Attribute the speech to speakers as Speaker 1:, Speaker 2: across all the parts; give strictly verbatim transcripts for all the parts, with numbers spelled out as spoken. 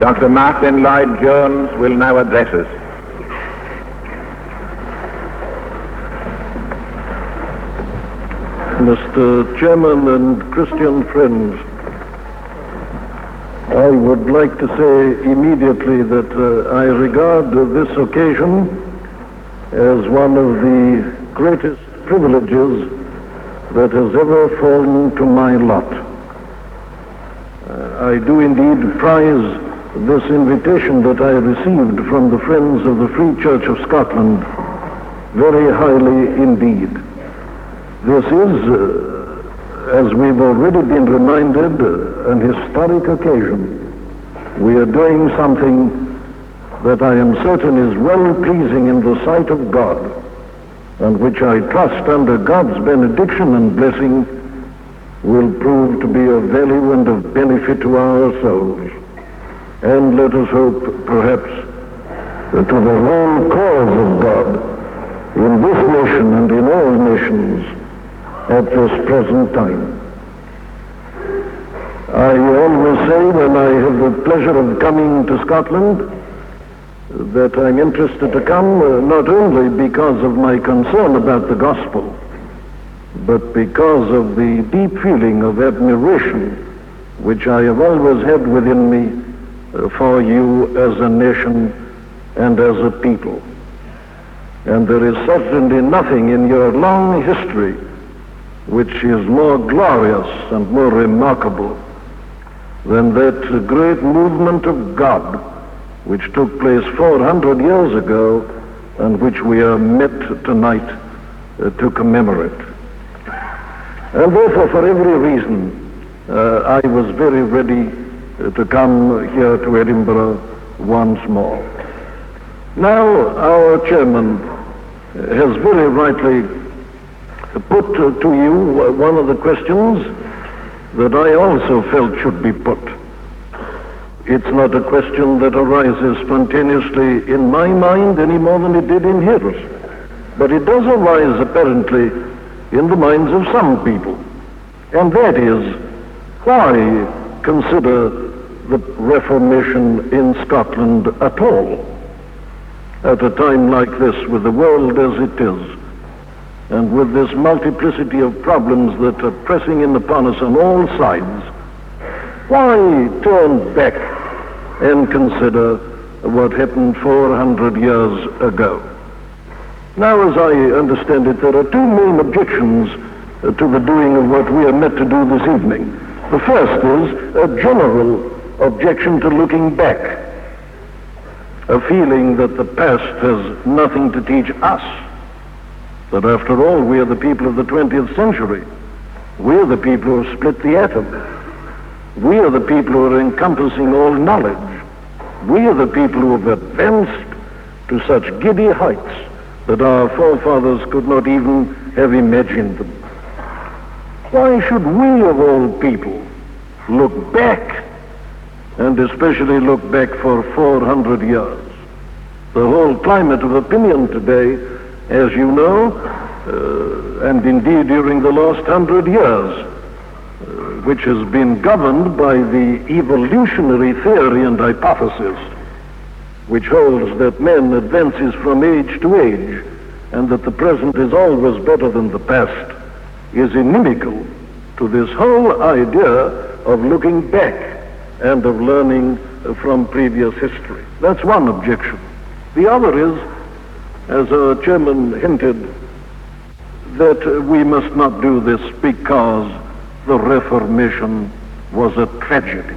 Speaker 1: Doctor Martin Lloyd-Jones will now address us.
Speaker 2: Mister Chairman and Christian friends, I would like to say immediately that uh, I regard uh, this occasion as one of the greatest privileges that has ever fallen to my lot. Uh, I do indeed prize this invitation that I received from the Friends of the Free Church of Scotland very highly indeed. This is, uh, as we've already been reminded, uh, an historic occasion. We are doing something that I am certain is well pleasing in the sight of God, and which I trust under God's benediction and blessing will prove to be of value and of benefit to our souls. And let us hope, perhaps, that to the whole cause of God in this nation and in all nations at this present time. I always say when I have the pleasure of coming to Scotland that I'm interested to come uh, not only because of my concern about the gospel, but because of the deep feeling of admiration which I have always had within me uh, for you as a nation and as a people. And there is certainly nothing in your long history which is more glorious and more remarkable than that great movement of God which took place four hundred years ago and which we are met tonight uh, to commemorate. And therefore, for every reason, uh, I was very ready uh, to come here to Edinburgh once more. Now, our chairman has very rightly put uh, to you uh, one of the questions that I also felt should be put. It's not a question that arises spontaneously in my mind any more than it did in his, but it does arise apparently in the minds of some people, and that is, why consider the Reformation in Scotland at all at a time like this, with the world as it is, and with this multiplicity of problems that are pressing in upon us on all sides? Why turn back and consider what happened four hundred years ago? Now, as I understand it, there are two main objections uh, to the doing of what we are meant to do this evening. The first is a general objection to looking back, a feeling that the past has nothing to teach us, that after all we are the people of the twentieth century. We are the people who have split the atom. We are the people who are encompassing all knowledge. We are the people who have advanced to such giddy heights that our forefathers could not even have imagined them. Why should we, of all people, look back, and especially look back for four hundred years? The whole climate of opinion today, as you know, uh, and indeed during the last hundred years, uh, which has been governed by the evolutionary theory and hypothesis, which holds that man advances from age to age, and that the present is always better than the past, is inimical to this whole idea of looking back and of learning from previous history. That's one objection. The other is, as our chairman hinted, that we must not do this because the Reformation was a tragedy.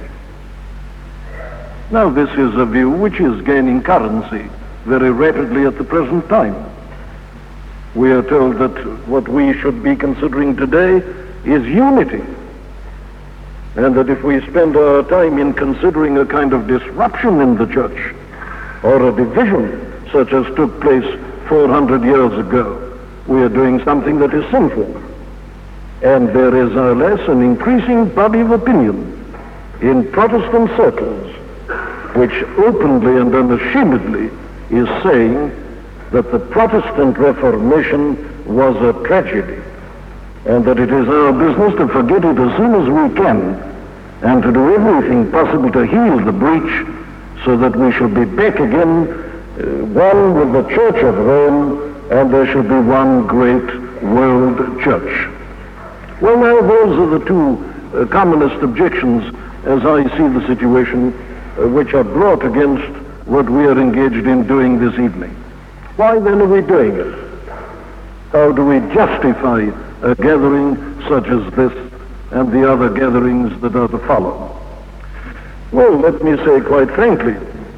Speaker 2: Now, this is a view which is gaining currency very rapidly at the present time. We are told that what we should be considering today is unity, and that if we spend our time in considering a kind of disruption in the church, or a division such as took place four hundred years ago, we are doing something that is sinful. And there is, alas, an increasing body of opinion in Protestant circles which openly and unashamedly is saying that the Protestant Reformation was a tragedy, and that it is our business to forget it as soon as we can, and to do everything possible to heal the breach so that we shall be back again, uh, one with the Church of Rome, and there shall be one great world church. Well, now, those are the two uh, commonest objections, as I see the situation, uh, which are brought against what we are engaged in doing this evening. Why then are we doing it? How do we justify a gathering such as this and the other gatherings that are to follow? Well, let me say quite frankly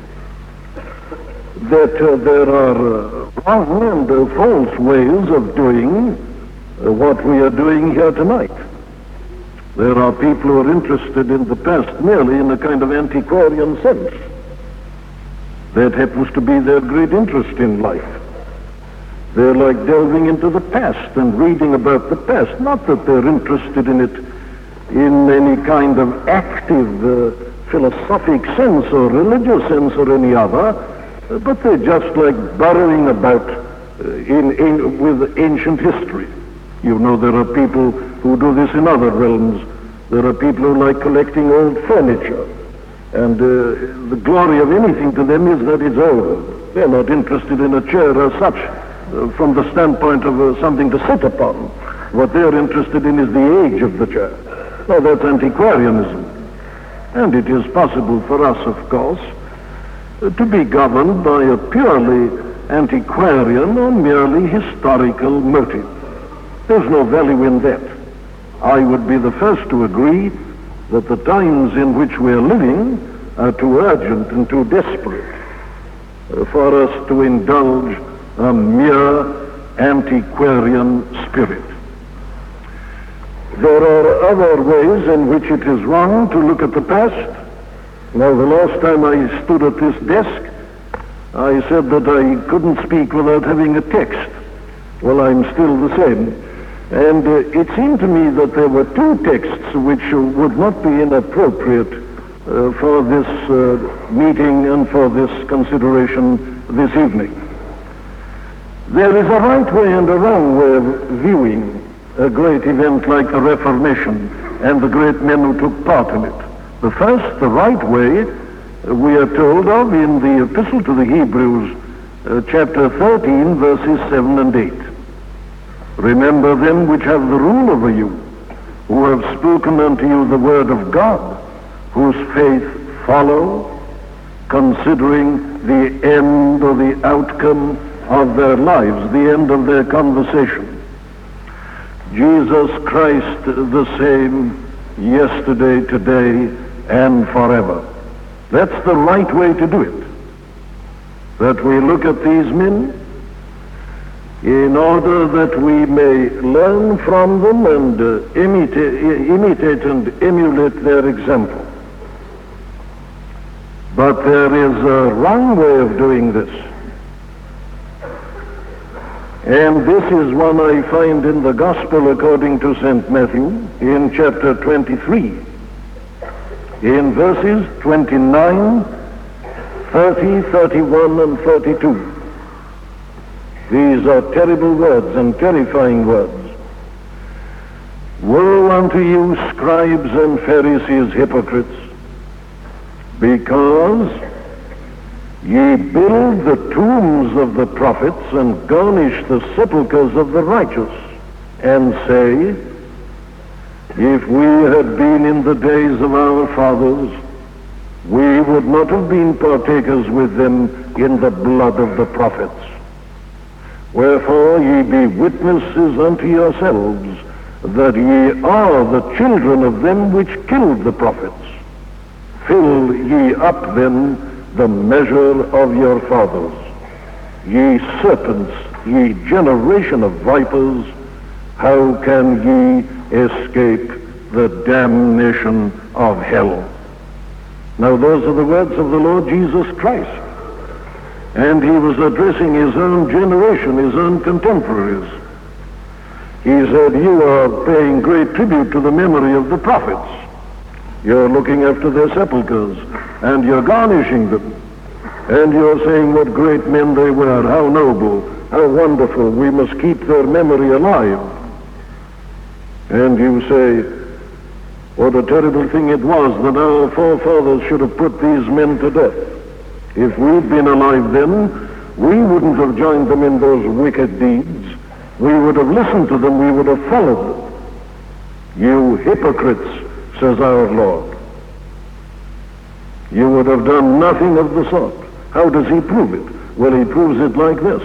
Speaker 2: that uh, there are uh, wrong and uh, false ways of doing uh, what we are doing here tonight. There are people who are interested in the past merely in a kind of antiquarian sense. That happens to be their great interest in life. They're like delving into the past and reading about the past. Not that they're interested in it in any kind of active uh, philosophic sense or religious sense or any other, uh, but they're just like burrowing about uh, in, in, with ancient history. You know, there are people who do this in other realms. There are people who like collecting old furniture. And uh, the glory of anything to them is that it's old. They're not interested in a chair as such uh, from the standpoint of uh, something to sit upon. What they're interested in is the age of the chair. Now, that's antiquarianism. And it is possible for us, of course, uh, to be governed by a purely antiquarian or merely historical motive. There's no value in that. I would be the first to agree that the times in which we are living are too urgent and too desperate uh, for us to indulge a mere antiquarian spirit. There are other ways in which it is wrong to look at the past. Now, the last time I stood at this desk, I said that I couldn't speak without having a text. Well, I'm still the same. And uh, it seemed to me that there were two texts which uh, would not be inappropriate uh, for this uh, meeting and for this consideration this evening. There is a right way and a wrong way of viewing a great event like the Reformation and the great men who took part in it. The first, the right way, uh, we are told of in the Epistle to the Hebrews, uh, chapter thirteen, verses seven and eight. Remember them which have the rule over you, who have spoken unto you the word of God, whose faith follow, considering the end or the outcome of their lives, the end of their conversation. Jesus Christ the same yesterday, today, and forever. That's the right way to do it. That we look at these men in order that we may learn from them and uh, imitate, imitate and emulate their example. But there is a wrong way of doing this. And this is one I find in the Gospel according to Saint Matthew in chapter twenty-three, in verses twenty-nine, thirty, thirty-one, and thirty-two. These are terrible words and terrifying words. Woe unto you, scribes and Pharisees, hypocrites, because ye build the tombs of the prophets and garnish the sepulchres of the righteous, and say, if we had been in the days of our fathers, we would not have been partakers with them in the blood of the prophets. Wherefore ye be witnesses unto yourselves that ye are the children of them which killed the prophets. Fill ye up then the measure of your fathers. Ye serpents, ye generation of vipers, how can ye escape the damnation of hell? Now those are the words of the Lord Jesus Christ. And he was addressing his own generation, his own contemporaries. He said, you are paying great tribute to the memory of the prophets. You're looking after their sepulchres, and you're garnishing them. And you're saying what great men they were, how noble, how wonderful, we must keep their memory alive. And you say, what a terrible thing it was that our forefathers should have put these men to death. If we'd been alive then, we wouldn't have joined them in those wicked deeds. We would have listened to them, we would have followed them. You hypocrites, says our Lord. You would have done nothing of the sort. How does he prove it? Well, he proves it like this.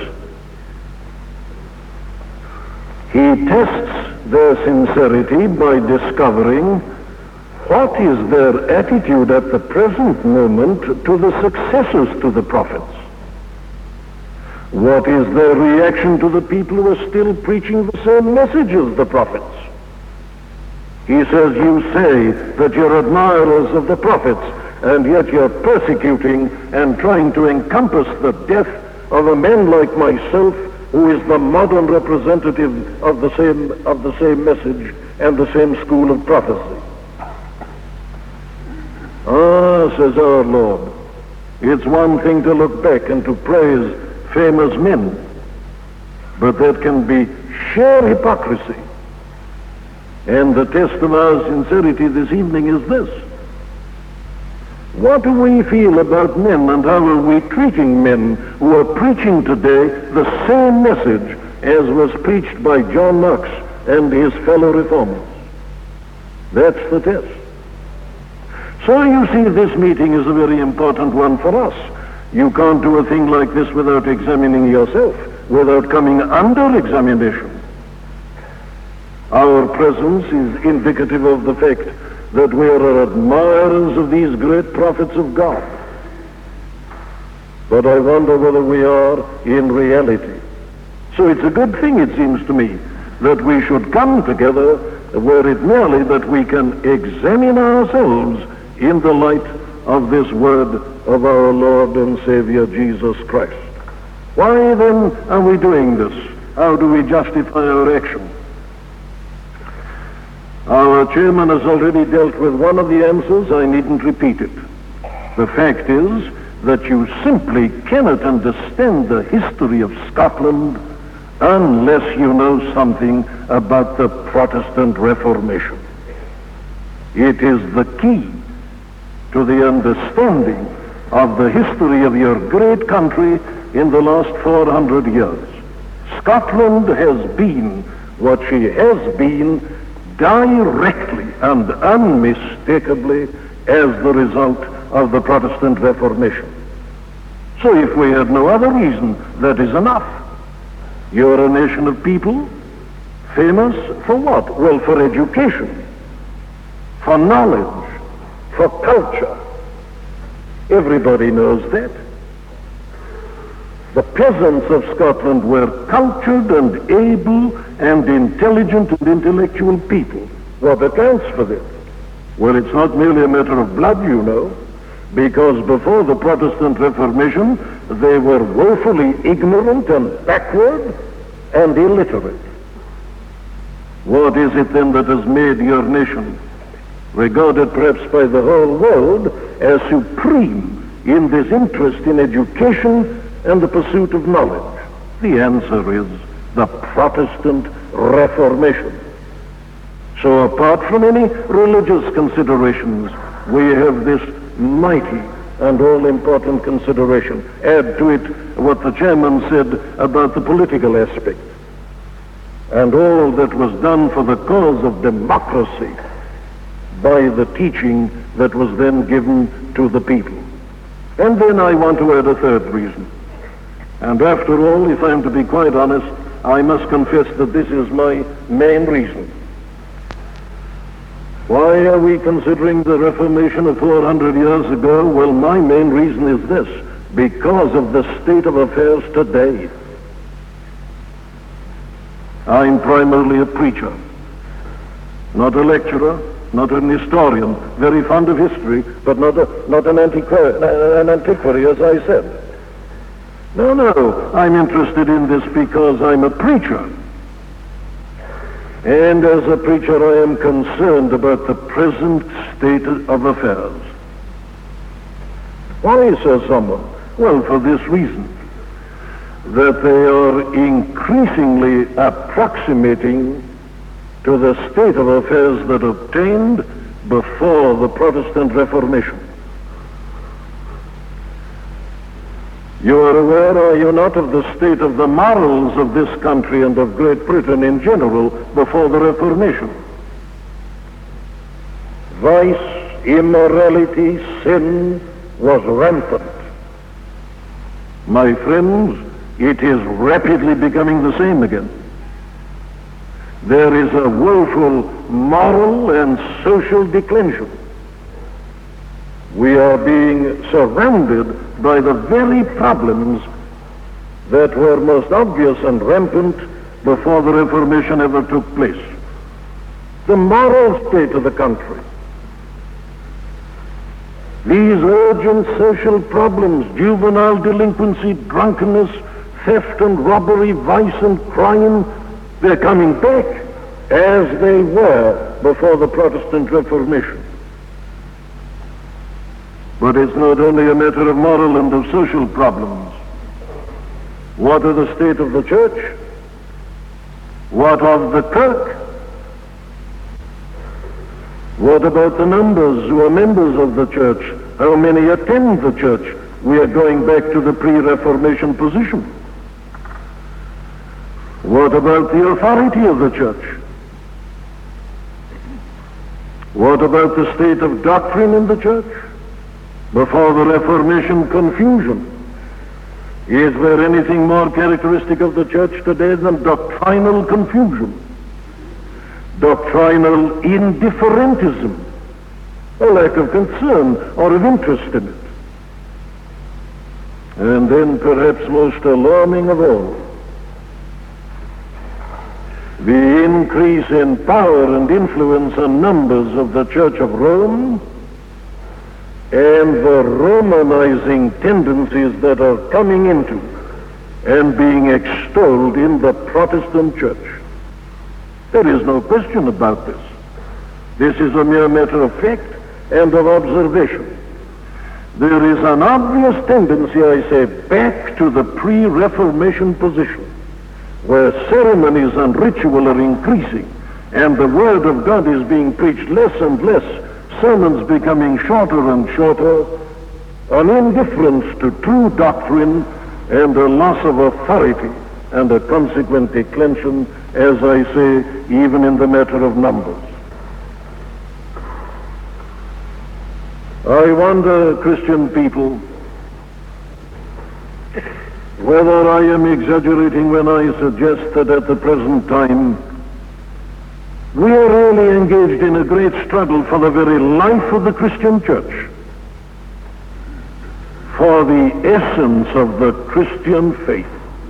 Speaker 2: He tests their sincerity by discovering what is their attitude at the present moment to the successors to the prophets. What is their reaction to the people who are still preaching the same message as the prophets? He says, you say that you're admirers of the prophets, and yet you're persecuting and trying to encompass the death of a man like myself, who is the modern representative of the same of the same message and the same school of prophecy. Ah, says our Lord, it's one thing to look back and to praise famous men, but that can be sheer hypocrisy. And the test of our sincerity this evening is this. What do we feel about men, and how are we treating men who are preaching today the same message as was preached by John Knox and his fellow reformers? That's the test. So you see, this meeting is a very important one for us. You can't do a thing like this without examining yourself, without coming under examination. Our presence is indicative of the fact that we are admirers of these great prophets of God. But I wonder whether we are in reality. So it's a good thing, it seems to me, that we should come together, were it merely that we can examine ourselves in the light of this word of our Lord and Savior Jesus Christ. Why then are we doing this? How do we justify our action? Our chairman has already dealt with one of the answers. I needn't repeat it. The fact is that you simply cannot understand the history of Scotland unless you know something about the Protestant Reformation. It is the key to the understanding of the history of your great country in the last four hundred years. Scotland has been what she has been directly and unmistakably as the result of the Protestant Reformation. So if we had no other reason, that is enough. You're a nation of people famous for what? Well, for education, for knowledge, for culture. Everybody knows that. The peasants of Scotland were cultured and able and intelligent and intellectual people. What accounts for this? Well, it's not merely a matter of blood, you know, because before the Protestant Reformation, they were woefully ignorant and backward and illiterate. What is it then that has made your nation, regarded perhaps by the whole world as supreme in this interest in education and the pursuit of knowledge? The answer is the Protestant Reformation. So apart from any religious considerations, we have this mighty and all-important consideration. Add to it what the chairman said about the political aspect and all that was done for the cause of democracy by the teaching that was then given to the people. And then I want to add a third reason. And after all, if I am to be quite honest, I must confess that this is my main reason. Why are we considering the Reformation of four hundred years ago? Well, my main reason is this: because of the state of affairs today. I'm primarily a preacher, not a lecturer, not an historian, very fond of history, but not, a, not an, antiquary, an antiquary, as I said. No, no, I'm interested in this because I'm a preacher. And as a preacher, I am concerned about the present state of affairs. Why, says someone? Well, for this reason, that they are increasingly approximating to the state of affairs that obtained before the Protestant Reformation. You are aware, are you not, of the state of the morals of this country and of Great Britain in general before the Reformation? Vice, immorality, sin was rampant. My friends, it is rapidly becoming the same again. There is a woeful moral and social declension. We are being surrounded by the very problems that were most obvious and rampant before the Reformation ever took place. The moral state of the country. These urgent social problems, juvenile delinquency, drunkenness, theft and robbery, vice and crime, they're coming back as they were before the Protestant Reformation. But it's not only a matter of moral and of social problems. What of the state of the church? What of the kirk? What about the numbers who are members of the church? How many attend the church? We are going back to the pre-Reformation position. What about the authority of the church? What about the state of doctrine in the church? Before the Reformation, confusion. Is there anything more characteristic of the church today than doctrinal confusion? Doctrinal indifferentism, a lack of concern or of interest in it. And then perhaps most alarming of all, the increase in power and influence and numbers of the Church of Rome and the Romanizing tendencies that are coming into and being extolled in the Protestant church. There is no question about this. This is a mere matter of fact and of observation. There is an obvious tendency, I say, back to the pre-Reformation position, where ceremonies and ritual are increasing, and the Word of God is being preached less and less, sermons becoming shorter and shorter, an indifference to true doctrine, and a loss of authority, and a consequent declension, as I say, even in the matter of numbers. I wonder, Christian people, whether I am exaggerating when I suggest that at the present time we are really engaged in a great struggle for the very life of the Christian church, for the essence of the Christian faith.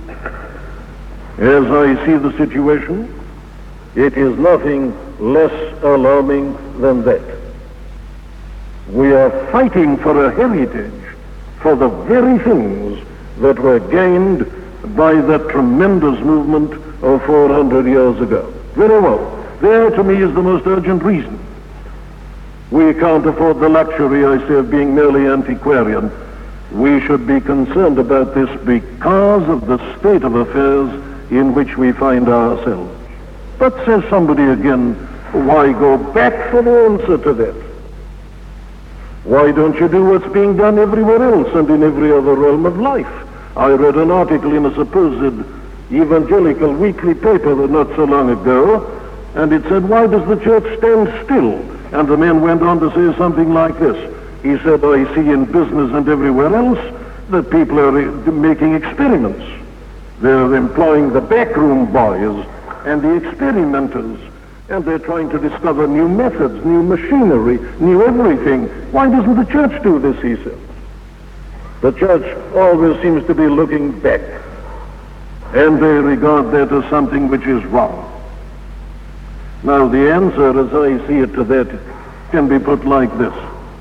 Speaker 2: As I see the situation, it is nothing less alarming than that. We are fighting for a heritage, for the very things that were gained by that tremendous movement of four hundred years ago. Very well. There, to me, is the most urgent reason. We can't afford the luxury, I say, of being merely antiquarian. We should be concerned about this because of the state of affairs in which we find ourselves. But, says somebody again, why go back for the answer to that? Why don't you do what's being done everywhere else and in every other realm of life? I read an article in a supposed evangelical weekly paper not so long ago, and it said, why does the church stand still? And the man went on to say something like this. He said, I see in business and everywhere else that people are making experiments. They're employing the backroom boys and the experimenters, and they're trying to discover new methods, new machinery, new everything. Why doesn't the church do this, he said. The church always seems to be looking back, and they regard that as something which is wrong. Now, the answer, as I see it to that, can be put like this.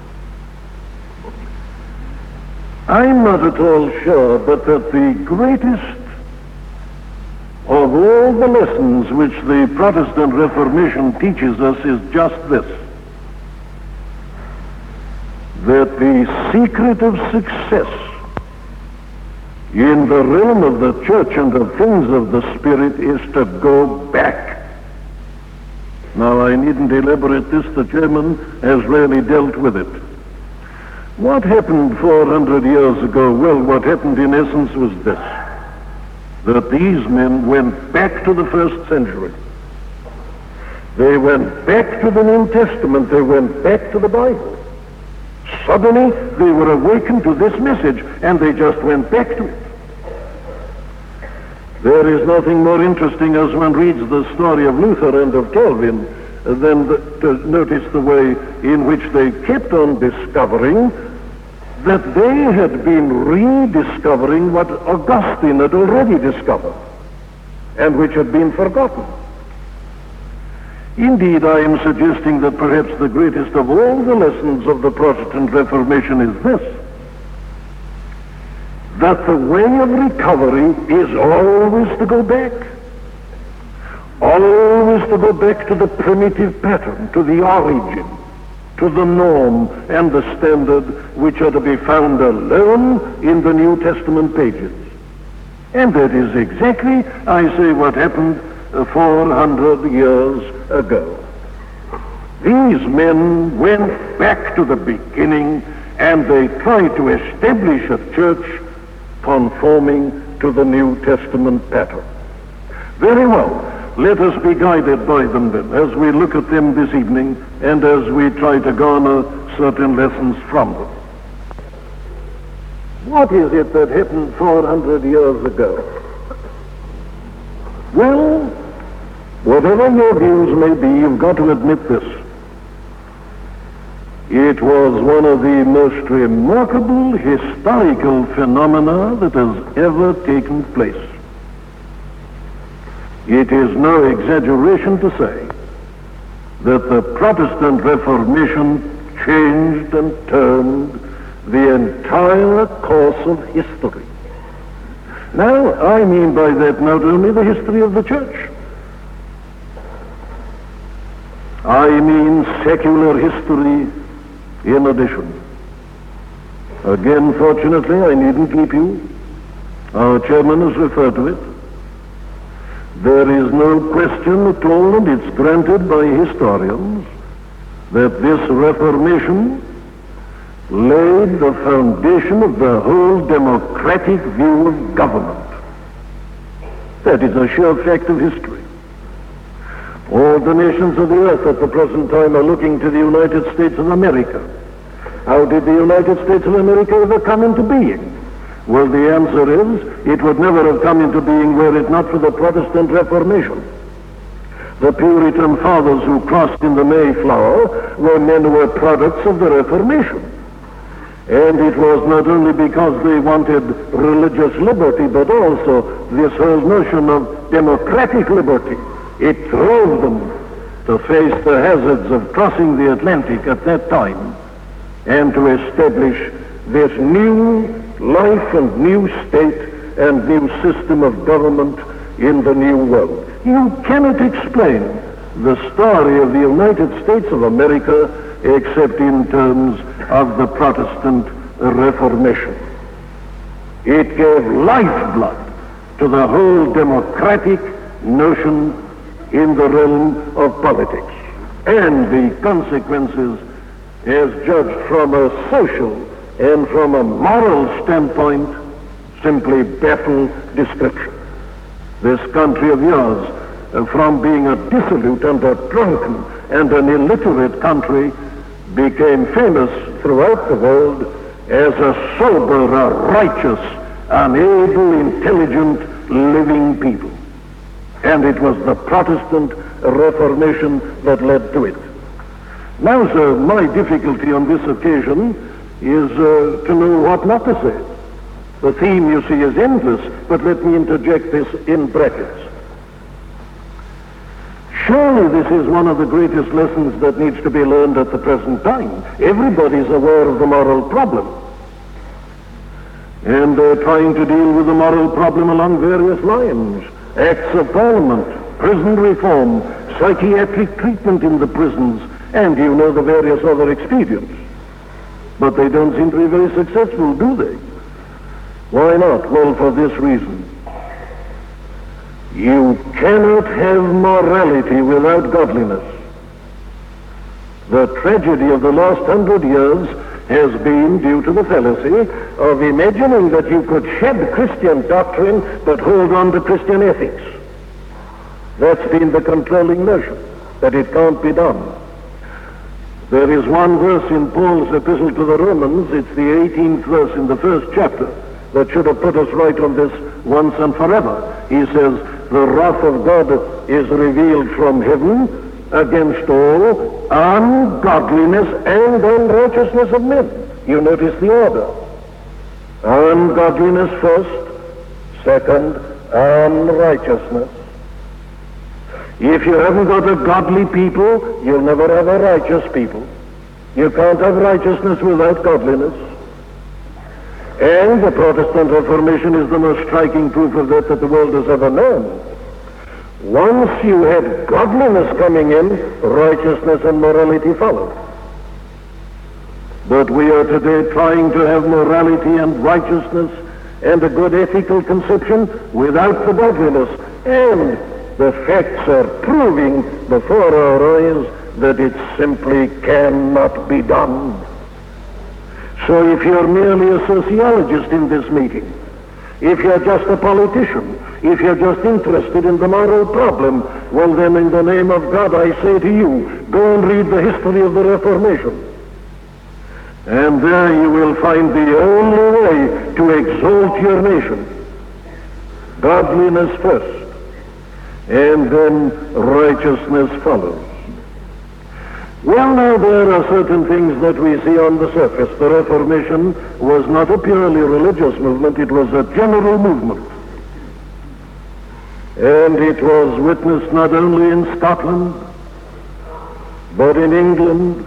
Speaker 2: I'm not at all sure but that the greatest of all the lessons which the Protestant Reformation teaches us is just this: that the secret of success in the realm of the church and of things of the Spirit is to go back. Now, I needn't elaborate this. The chairman has really dealt with it. What happened four hundred years ago? Well, what happened in essence was this, that these men went back to the first century. They went back to the New Testament. They went back to the Bible. Suddenly, they were awakened to this message, and they just went back to it. There is nothing more interesting as one reads the story of Luther and of Calvin than the, to notice the way in which they kept on discovering that they had been rediscovering what Augustine had already discovered and which had been forgotten. Indeed, I am suggesting that perhaps the greatest of all the lessons of the Protestant Reformation is this, that the way of recovery is always to go back. Always to go back to the primitive pattern, to the origin, to the norm and the standard which are to be found alone in the New Testament pages. And that is exactly, I say, what happened four hundred years ago. These men went back to the beginning and they tried to establish a church conforming to the New Testament pattern. Very well. Let us be guided by them then, as we look at them this evening and as we try to garner certain lessons from them. What is it that happened four hundred years ago? Well, whatever your views may be, you've got to admit this. It was one of the most remarkable historical phenomena that has ever taken place. It is no exaggeration to say that the Protestant Reformation changed and turned the entire course of history. Now, I mean by that not only the history of the church. I mean secular history in addition. Again, fortunately, I needn't keep you. Our chairman has referred to it. There is no question at all, and it's granted by historians, that this Reformation laid the foundation of the whole democratic view of government. That is a sure fact of history. All the nations of the earth at the present time are looking to the United States of America. How did the United States of America ever come into being? Well, the answer is, it would never have come into being were it not for the Protestant Reformation. The Puritan fathers who crossed in the Mayflower were men who were products of the Reformation. And it was not only because they wanted religious liberty, but also this whole notion of democratic liberty. It drove them to face the hazards of crossing the Atlantic at that time and to establish this new life and new state and new system of government in the new world. You cannot explain the story of the United States of America except in terms of the Protestant Reformation. It gave lifeblood to the whole democratic notion in the realm of politics, and the consequences, as judged from a social and from a moral standpoint, simply baffle description. This country of yours, uh, from being a dissolute and a drunken and an illiterate country, became famous throughout the world as a sober, a righteous, an able, intelligent, living people. And it was the Protestant Reformation that led to it. Now, sir, my difficulty on this occasion is uh, to know what not to say. The theme, you see, is endless, but let me interject this in brackets. Surely this is one of the greatest lessons that needs to be learned at the present time. Everybody's aware of the moral problem. And they're trying to deal with the moral problem along various lines. Acts of Parliament, prison reform, psychiatric treatment in the prisons, and you know the various other expedients. But they don't seem to be very successful, do they? Why not? Well, for this reason. You cannot have morality without godliness. The tragedy of the last hundred years has been due to the fallacy of imagining that you could shed Christian doctrine but hold on to Christian ethics. That's been the controlling notion, that it can't be done. There is one verse in Paul's epistle to the Romans, it's the eighteenth verse in the first chapter, that should have put us right on this once and forever. He says, the wrath of God is revealed from heaven against all ungodliness and unrighteousness of men. You notice the order. Ungodliness first, second, unrighteousness. If you haven't got a godly people, you'll never have a righteous people. You can't have righteousness without godliness. And the Protestant Reformation is the most striking proof of that that the world has ever known. Once you had godliness coming in, righteousness and morality followed. But we are today trying to have morality and righteousness and a good ethical conception without the godliness. And the facts are proving before our eyes that it simply cannot be done. So if you're merely a sociologist in this meeting, if you're just a politician, if you're just interested in the moral problem, well then in the name of God I say to you, go and read the history of the Reformation. And there you will find the only way to exalt your nation. Godliness first, and then righteousness follows. Well, now there are certain things that we see on the surface. The Reformation was not a purely religious movement, it was a general movement. And it was witnessed not only in Scotland, but in England,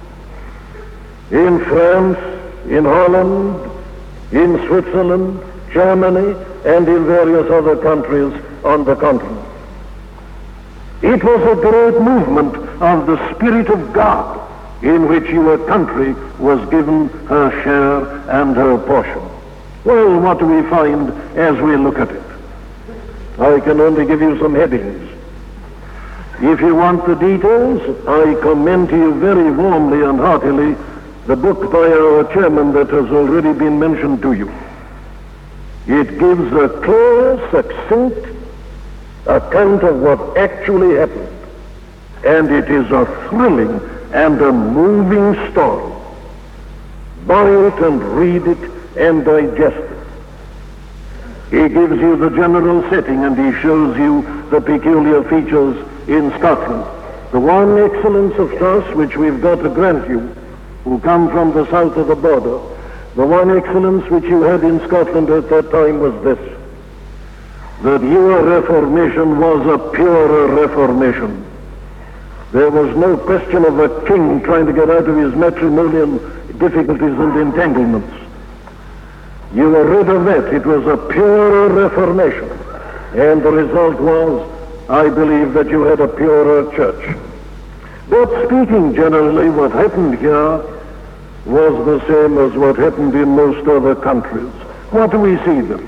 Speaker 2: in France, in Holland, in Switzerland, Germany, and in various other countries on the continent. It was a great movement of the Spirit of God in which your country was given her share and her portion. Well, what do we find as we look at it? I can only give you some headings. If you want the details, I commend to you very warmly and heartily the book by our chairman that has already been mentioned to you. It gives a clear, succinct account of what actually happened. And it is a thrilling and a moving story. Buy it and read it and digest it. He gives you the general setting and he shows you the peculiar features in Scotland. The one excellence of course which we've got to grant you, who come from the south of the border, the one excellence which you had in Scotland at that time was this, that your Reformation was a purer Reformation. There was no question of a king trying to get out of his matrimonial difficulties and entanglements. You were rid of that. It was a purer Reformation. And the result was, I believe, that you had a purer church. But speaking generally, what happened here was the same as what happened in most other countries. What do we see then?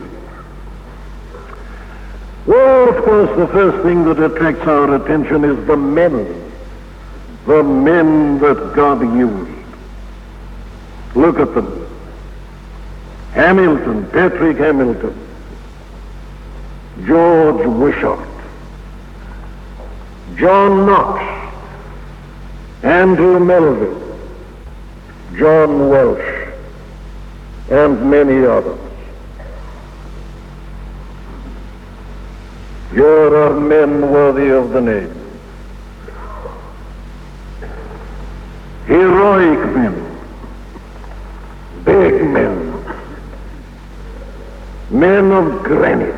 Speaker 2: Well, of course, the first thing that attracts our attention is the men. The men that God used. Look at them. Hamilton, Patrick Hamilton, George Wishart, John Knox, Andrew Melville, John Welsh, and many others. Here are men worthy of the name. Heroic men, big men, men of granite.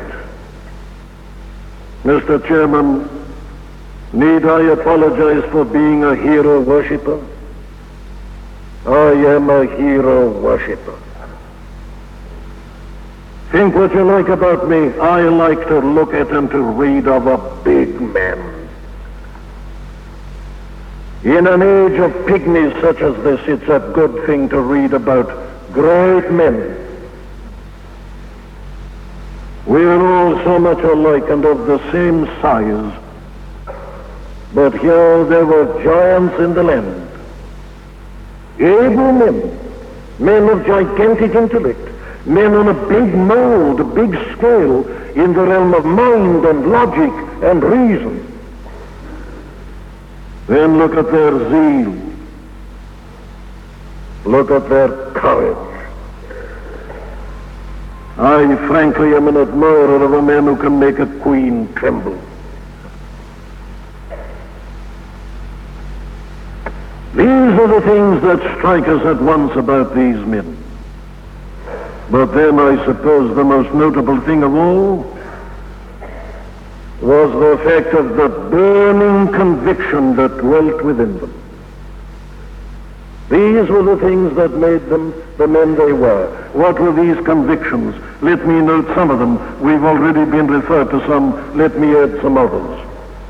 Speaker 2: Mister Chairman, need I apologize for being a hero worshipper? I am a hero worshipper. Think what you like about me. I like to look at and to read of a big man. In an age of pygmies such as this, it's a good thing to read about great men. We're all so much alike and of the same size. But here there were giants in the land. Able men, men of gigantic intellect, men on a big mold, a big scale, in the realm of mind and logic and reason. Then look at their zeal. Look at their courage. I frankly am an admirer of a man who can make a queen tremble. These are the things that strike us at once about these men. But then I suppose the most notable thing of all was the fact of the burning conviction that dwelt within them. These were the things that made them the men they were. What were these convictions? Let me note some of them. We've already been referred to some. Let me add some others.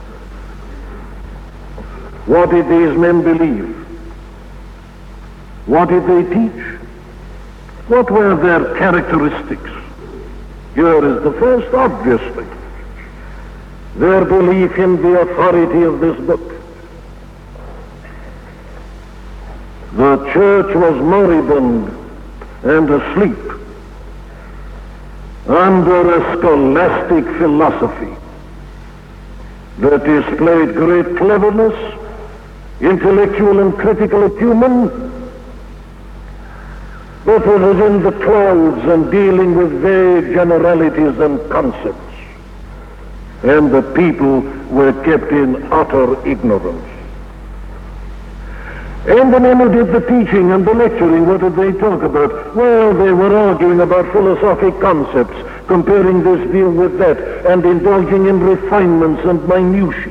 Speaker 2: What did these men believe? What did they teach? What were their characteristics? Here is the first, obviously. Their belief in the authority of this book. The church was moribund and asleep under a scholastic philosophy that displayed great cleverness, intellectual and critical acumen, but was in the clouds and dealing with vague generalities and concepts. And the people were kept in utter ignorance. And the men who did the teaching and the lecturing, what did they talk about? Well, they were arguing about philosophic concepts, comparing this view with that, and indulging in refinements and minutiae.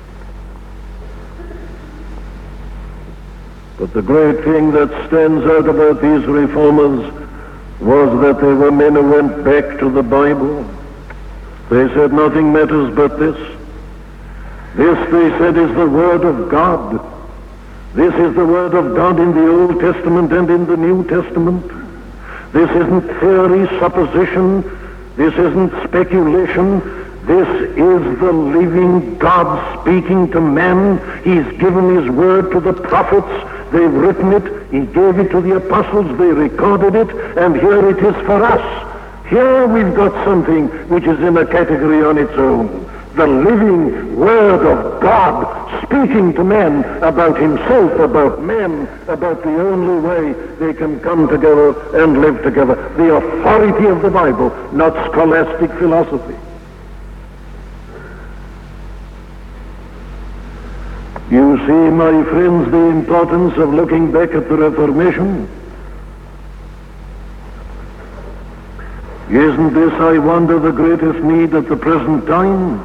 Speaker 2: But the great thing that stands out about these reformers was that they were men who went back to the Bible. They said nothing matters but this. This, they said, is the Word of God. This is the Word of God in the Old Testament and in the New Testament. This isn't theory, supposition. This isn't speculation. This is the living God speaking to man. He's given His Word to the prophets. They've written it. He gave it to the apostles. They recorded it. And here it is for us. Here we've got something which is in a category on its own. The living Word of God speaking to man about Himself, about men, about the only way they can come together and live together. The authority of the Bible, not scholastic philosophy. You see, my friends, the importance of looking back at the Reformation. Isn't this, I wonder, the greatest need at the present time?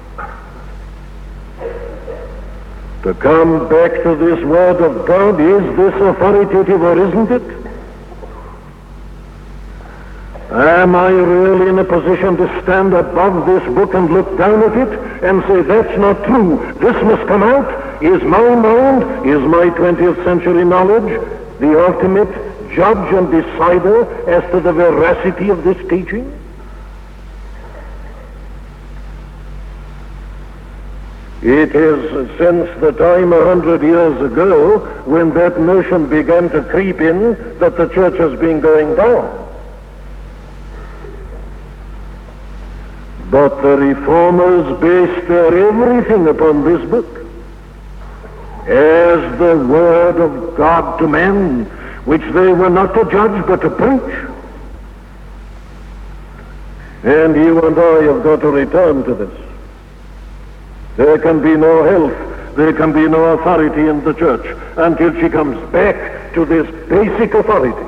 Speaker 2: To come back to this Word of God, is this authoritative or isn't it? Am I really in a position to stand above this book and look down at it and say, that's not true, this must come out? Is my mind, is my twentieth century knowledge the ultimate judge and decider as to the veracity of this teaching? It is since the time a hundred years ago when that notion began to creep in that the church has been going down. But the reformers based their everything upon this book as the Word of God to men, which they were not to judge but to preach. And you and I have got to return to this. There can be no health, there can be no authority in the church until she comes back to this basic authority.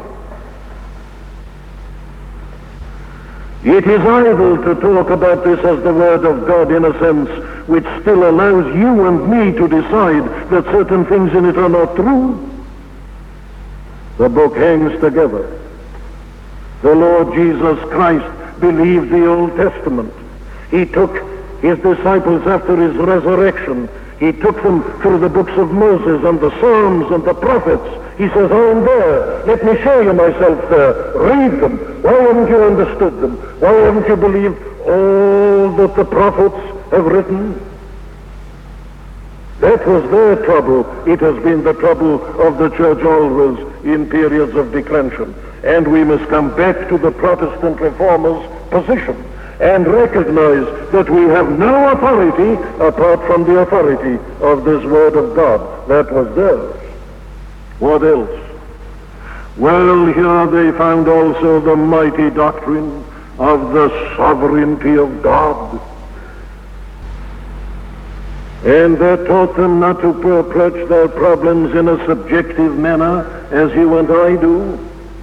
Speaker 2: It is idle to talk about this as the Word of God in a sense which still allows you and me to decide that certain things in it are not true. The book hangs together. The Lord Jesus Christ believed the Old Testament. He took His disciples after His resurrection. He took them through the books of Moses and the Psalms and the prophets. He says, I am there. Let me show you myself there. Read them. Why haven't you understood them? Why haven't you believed all that the prophets have written? That was their trouble. It has been the trouble of the church always. in periods of declension. And we must come back to the Protestant reformers' position and recognize that we have no authority apart from the authority of this Word of God. That was theirs. What else? Well, here they found also the mighty doctrine of the sovereignty of God. And that taught them not to approach their problems in a subjective manner as you and I do.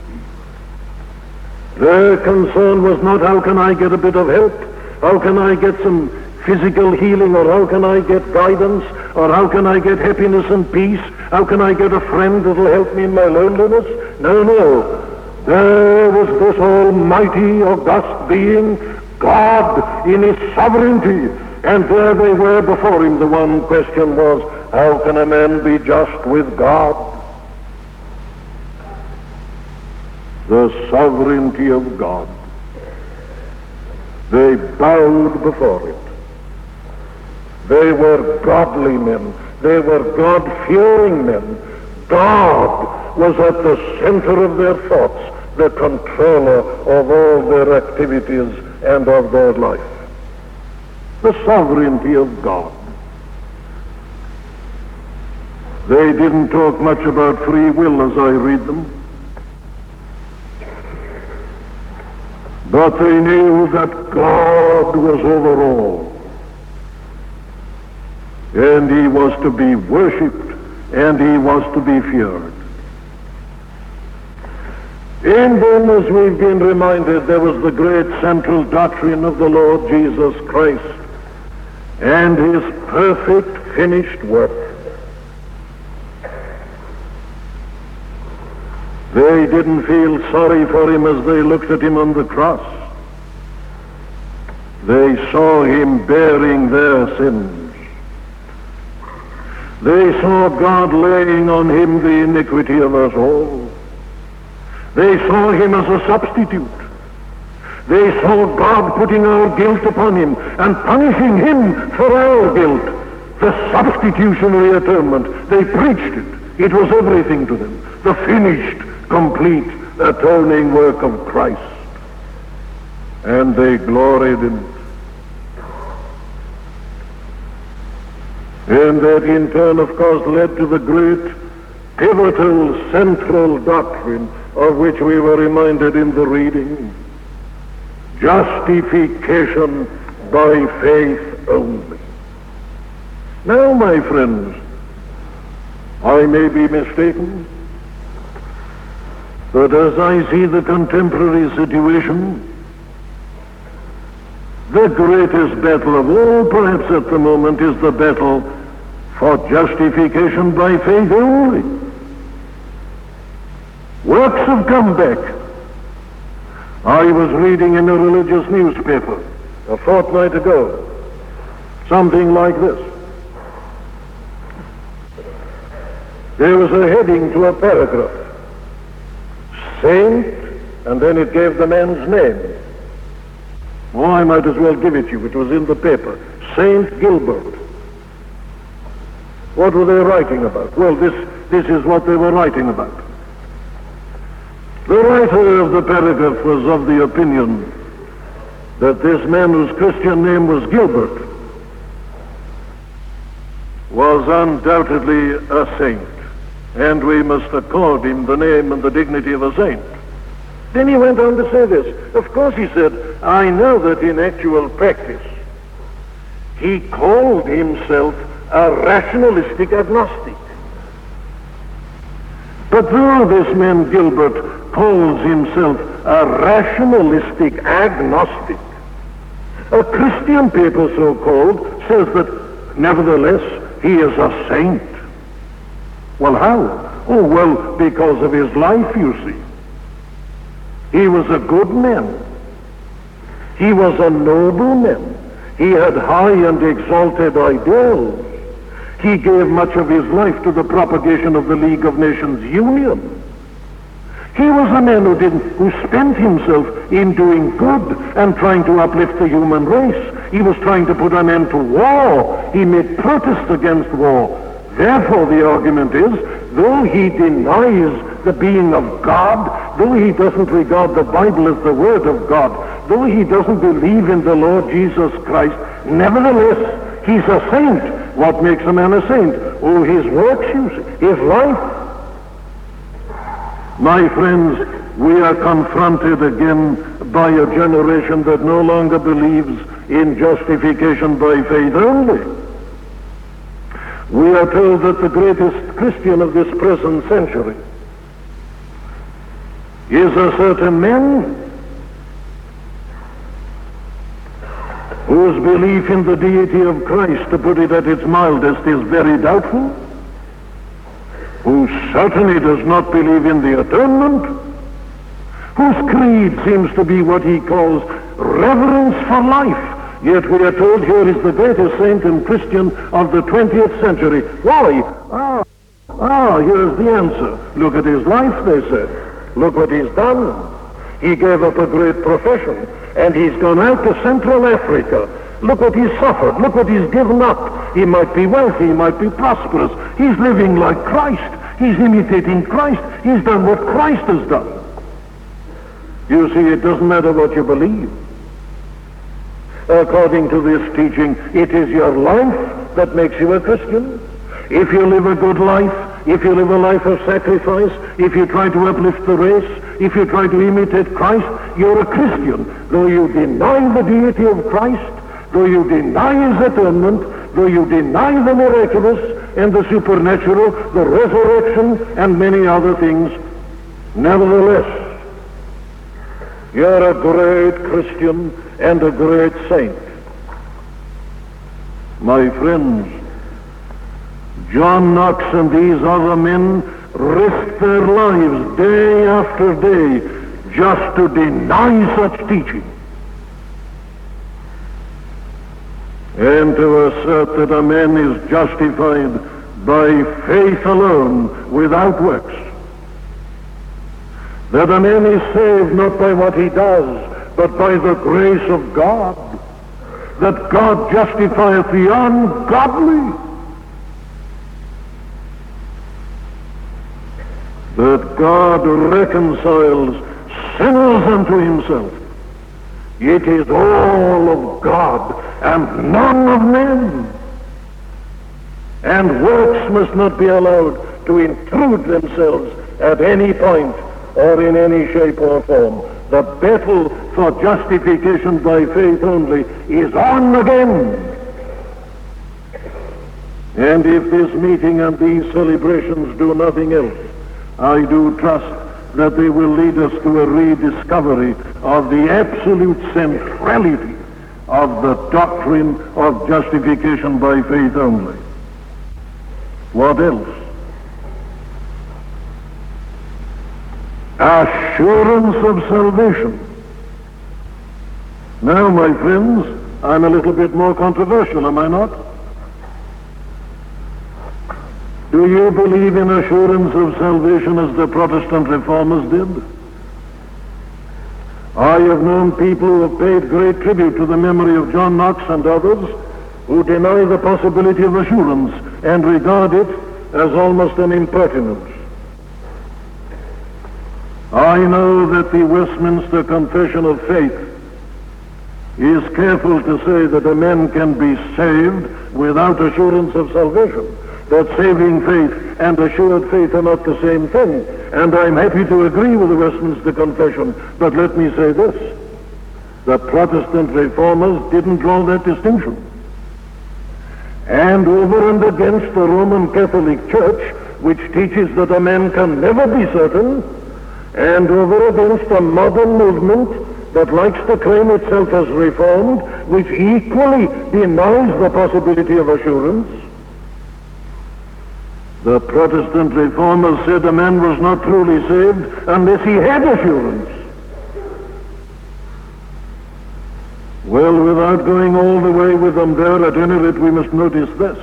Speaker 2: Their concern was not how can I get a bit of help, how can I get some physical healing, or how can I get guidance, or how can I get happiness and peace, how can I get a friend that will help me in my loneliness. No, no. There was this almighty, august being, God in his sovereignty, and there they were before him. The one question was, how can a man be just with God? The sovereignty of God. They bowed before it. They were godly men. They were God-fearing men. God was at the center of their thoughts, the controller of all their activities and of their life. The sovereignty of God. They didn't talk much about free will as I read them. But they knew that God was over all. And he was to be worshipped, and he was to be feared. And then, as we've been reminded, there was the great central doctrine of the Lord Jesus Christ and his perfect finished work. They didn't feel sorry for him as they looked at him on the cross. They saw him bearing their sins. They saw God laying on him the iniquity of us all. They saw him as a substitute. They saw God putting our guilt upon him and punishing him for our guilt. The substitutionary atonement. They preached it. It was everything to them. The finished, complete, atoning work of Christ. And they gloried in it. And that in turn, of course, led to the great pivotal central doctrine of which we were reminded in the reading. Justification by faith only. Now, my friends, I may be mistaken, but as I see the contemporary situation, the greatest battle of all, perhaps at the moment, is the battle for justification by faith only. Works have come back. I was reading in a religious newspaper a fortnight ago something like this. There was a heading to a paragraph. Saint, and then it gave the man's name. Oh, I might as well give it to you. It was in the paper. Saint Gilbert. What were they writing about? Well, this, this is what they were writing about. The writer of the paragraph was of the opinion that this man whose Christian name was Gilbert was undoubtedly a saint, and we must accord him the name and the dignity of a saint. Then he went on to say this. Of course, he said, I know that in actual practice he called himself a rationalistic agnostic. But though this man Gilbert calls himself a rationalistic agnostic, a Christian paper so-called says that nevertheless he is a saint. Well, how? Oh, well, because of his life, you see. He was a good man. He was a noble man. He had high and exalted ideals. He gave much of his life to the propagation of the League of Nations Union. He was a man who didn't, who spent himself in doing good and trying to uplift the human race. He was trying to put an end to war. He made protest against war. Therefore, the argument is, though he denies the being of God, though he doesn't regard the Bible as the Word of God, though he doesn't believe in the Lord Jesus Christ, nevertheless, he's a saint. What makes a man a saint? Oh, his works, you see, his life. My friends, we are confronted again by a generation that no longer believes in justification by faith only. We are told that the greatest Christian of this present century is a certain man whose belief in the deity of Christ, to put it at its mildest, is very doubtful, who certainly does not believe in the atonement, whose creed seems to be what he calls reverence for life. Yet we are told here is the greatest saint and Christian of the twentieth century. Why? Ah, ah, here's the answer. Look at his life, they said. Look what he's done. He gave up a great profession, and he's gone out to Central Africa. Look what he's suffered. Look what he's given up. He might be wealthy, he might be prosperous. He's living like Christ. He's imitating Christ. He's done what Christ has done. You see, it doesn't matter what you believe. According to this teaching, it is your life that makes you a Christian. If you live a good life, if you live a life of sacrifice, if you try to uplift the race, if you try to imitate Christ, you're a Christian. Though you deny the deity of Christ, though you deny his atonement, though you deny the miraculous and the supernatural, the resurrection, and many other things, nevertheless, you're a great Christian and a great saint. My friends, John Knox and these other men risked their lives day after day just to deny such teaching and to assert that a man is justified by faith alone without works, that a man is saved not by what he does but by the grace of God, that God justifieth the ungodly, that God reconciles sinners unto himself. It is all of God and none of men. And works must not be allowed to intrude themselves at any point or in any shape or form. The battle for justification by faith only is on again. And if this meeting and these celebrations do nothing else, I do trust that they will lead us to a rediscovery of the absolute centrality of the doctrine of justification by faith only. What else? Assurance of salvation. Now, my friends, I'm a little bit more controversial, am I not? Do you believe in assurance of salvation as the Protestant reformers did? I have known people who have paid great tribute to the memory of John Knox and others who deny the possibility of assurance and regard it as almost an impertinence. I know that the Westminster Confession of Faith is careful to say that a man can be saved without assurance of salvation, that saving faith and assured faith are not the same thing. And I'm happy to agree with the Westminster Confession, but let me say this. The Protestant reformers didn't draw that distinction. And over and against the Roman Catholic Church, which teaches that a man can never be certain, and over against a modern movement that likes to claim itself as reformed, which equally denies the possibility of assurance, the Protestant reformers said a man was not truly saved unless he had assurance. Well, without going all the way with them there, at any rate we must notice this,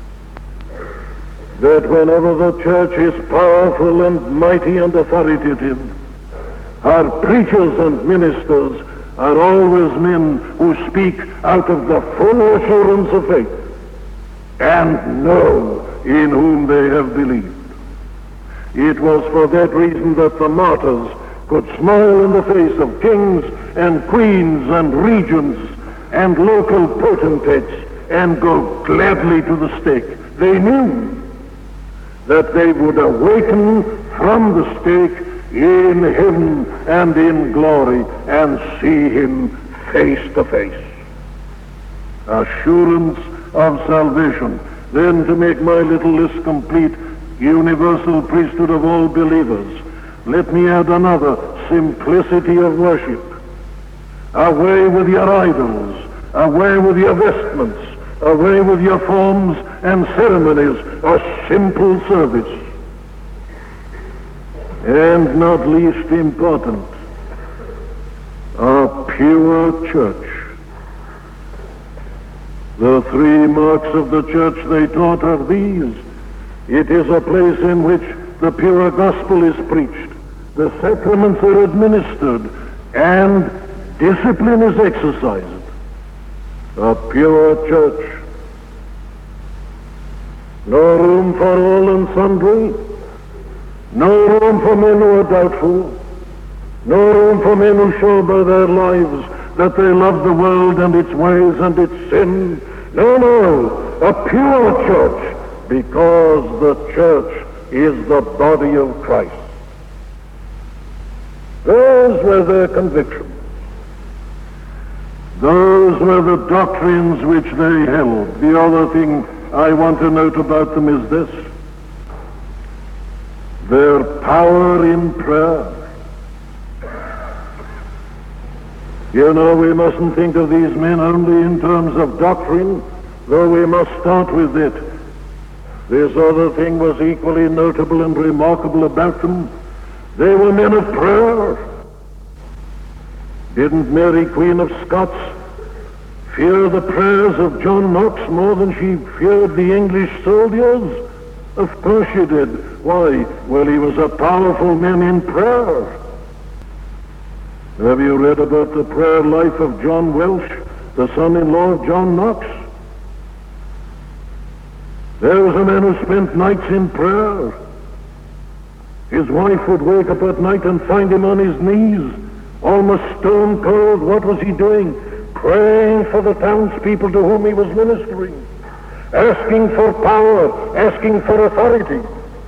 Speaker 2: that whenever the church is powerful and mighty and authoritative, our preachers and ministers are always men who speak out of the full assurance of faith and know in whom they have believed. It was for that reason that the martyrs could smile in the face of kings and queens and regents and local potentates and go gladly to the stake. They knew that they would awaken from the stake in heaven and in glory and see him face to face. Assurance of salvation. Then, to make my little list complete, universal priesthood of all believers, let me add another: simplicity of worship. Away with your idols, away with your vestments, away with your forms and ceremonies, a simple service. And not least important, a pure church. The three marks of the church they taught are these: it is a place in which the pure gospel is preached, the sacraments are administered, and discipline is exercised. A pure church. No room for all and sundry. No room for men who are doubtful. No room for men who show by their lives that they love the world and its ways and its sin. No, no, a pure church, because the church is the body of Christ. Those were their convictions. Those were the doctrines which they held. The other thing I want to note about them is this: their power in prayer. You know, we mustn't think of these men only in terms of doctrine, though we must start with it. This other thing was equally notable and remarkable about them. They were men of prayer. Didn't Mary, Queen of Scots, fear the prayers of John Knox more than she feared the English soldiers? Of course she did. Why? Well, he was a powerful man in prayer. Have you read about the prayer life of John Welsh, the son-in-law of John Knox? There was a man who spent nights in prayer. His wife would wake up at night and find him on his knees, almost stone cold. What was he doing? Praying for the townspeople to whom he was ministering, asking for power, asking for authority.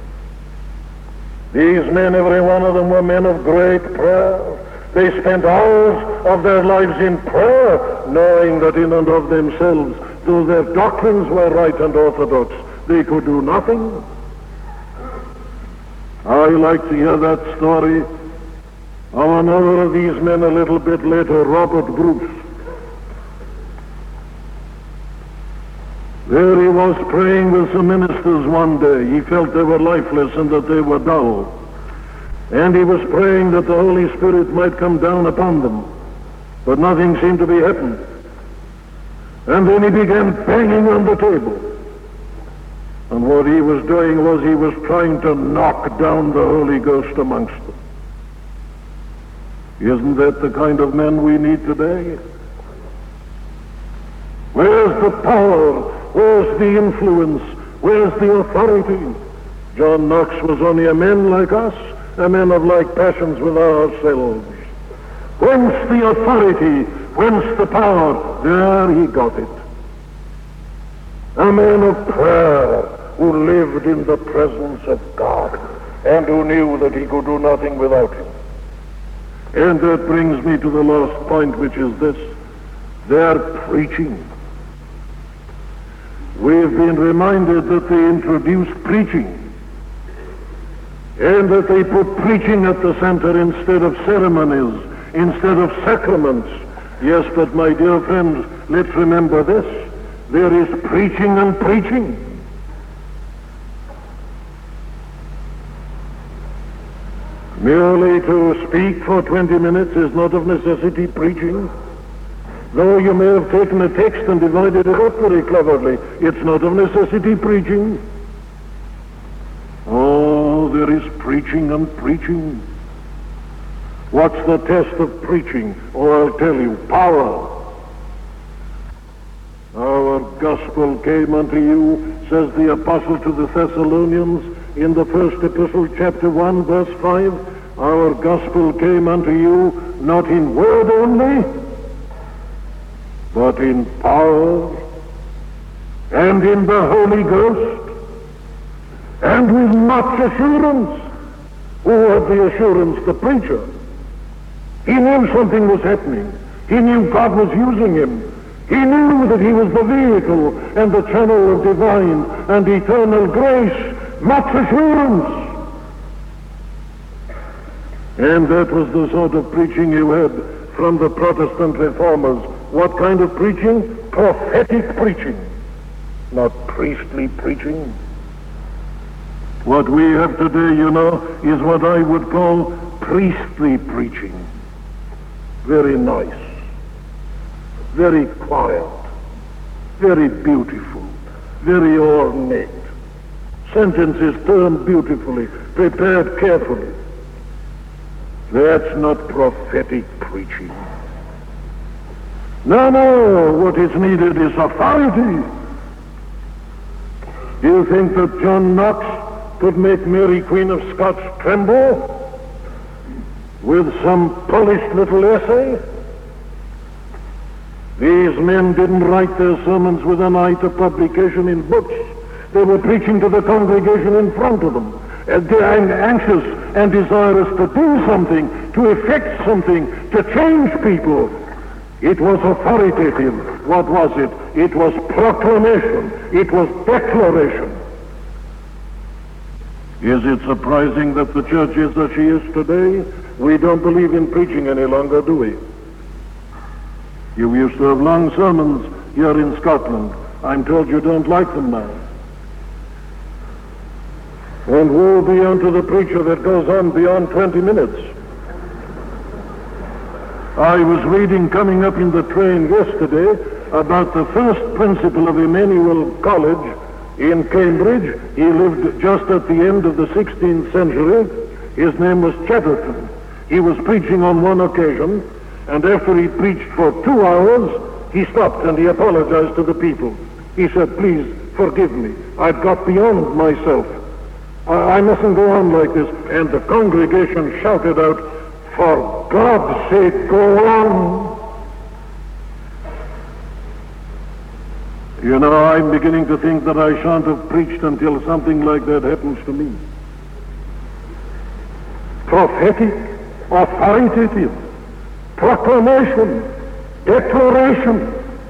Speaker 2: These men, every one of them, were men of great prayer. They spent hours of their lives in prayer, knowing that in and of themselves, though their doctrines were right and orthodox, they could do nothing. I like to hear that story of another of these men a little bit later, Robert Bruce. There he was praying with some ministers one day. He felt they were lifeless and that they were dull. And he was praying that the Holy Spirit might come down upon them. But nothing seemed to be happening. And then he began banging on the table. And what he was doing was he was trying to knock down the Holy Ghost amongst them. Isn't that the kind of men we need today? Where's the power? Where's the influence? Where's the authority? John Knox was only a man like us, a man of like passions with ourselves. Whence the authority? Whence the power? There he got it. A man of prayer who lived in the presence of God and who knew that he could do nothing without him. And that brings me to the last point, which is this: their preaching. We've been reminded that they introduced preaching, and that they put preaching at the center instead of ceremonies, instead of sacraments. Yes, but my dear friends, let's remember this: there is preaching and preaching. Merely to speak for twenty minutes is not of necessity preaching. Though you may have taken a text and divided it up very cleverly, it's not of necessity preaching. Oh, there is preaching and preaching. What's the test of preaching? Oh, I'll tell you, power. Our gospel came unto you, says the apostle to the Thessalonians, in the first epistle, chapter one, verse five, our gospel came unto you not in word only, but in power and in the Holy Ghost and with much assurance. Who had the assurance? The preacher. He knew something was happening. He knew God was using him. He knew that he was the vehicle and the channel of divine and eternal grace. Much assurance. And that was the sort of preaching you had from the Protestant reformers. What kind of preaching? Prophetic preaching, not priestly preaching. What we have today, you know, is what I would call priestly preaching. Very nice, very quiet, very beautiful, very ornate. Sentences turned beautifully, prepared carefully. That's not prophetic preaching. No, no, what is needed is authority. Do you think that John Knox could make Mary Queen of Scots tremble with some polished little essay? These men didn't write their sermons with an eye to publication in books. They were preaching to the congregation in front of them, and anxious and desirous to do something, to effect something, to change people. It was authoritative. What was it? It was proclamation. It was declaration. Is it surprising that the church is as she is today? We don't believe in preaching any longer, do we? You used to have long sermons here in Scotland. I'm told you don't like them now. And woe be unto the preacher that goes on beyond twenty minutes. I was reading coming up in the train yesterday about the first principal of Emmanuel College in Cambridge. He lived just at the end of the sixteenth century. His name was Chatterton. He was preaching on one occasion, and after he preached for two hours, he stopped and he apologized to the people. He said, "Please forgive me. I've got beyond myself. I, I mustn't go on like this." And the congregation shouted out, "For God's sake, go on." You know, I'm beginning to think that I shan't have preached until something like that happens to me. Prophetic, authoritative, proclamation, declaration,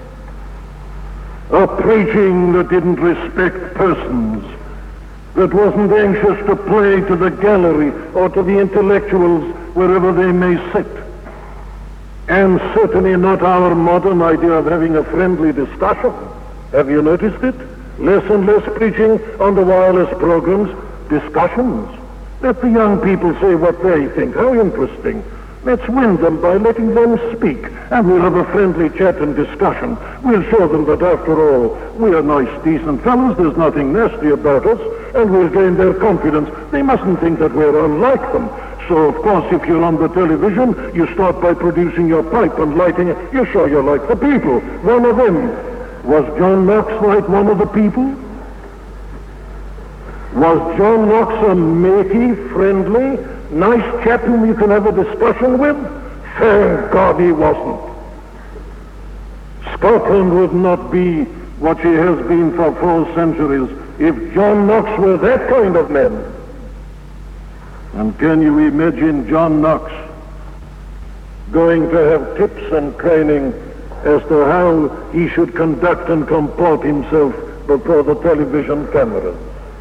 Speaker 2: a preaching that didn't respect persons, that wasn't anxious to play to the gallery or to the intellectuals wherever they may sit, and certainly not our modern idea of having a friendly discussion. Have you noticed it? Less and less preaching on the wireless programs, discussions. Let the young people say what they think. How interesting. Let's win them by letting them speak, and we'll have a friendly chat and discussion. We'll show them that after all, we are nice, decent fellows, there's nothing nasty about us, and we'll gain their confidence. They mustn't think that we're unlike them. So, of course, if you're on the television, you start by producing your pipe and lighting it. You show you're like the people. One of them. Was John Knox like one of the people? Was John Knox a matey, friendly, nice chap whom you can have a discussion with? Thank God he wasn't. Scotland would not be what she has been for four centuries if John Knox were that kind of man. And can you imagine John Knox going to have tips and training as to how he should conduct and comport himself before the television cameras?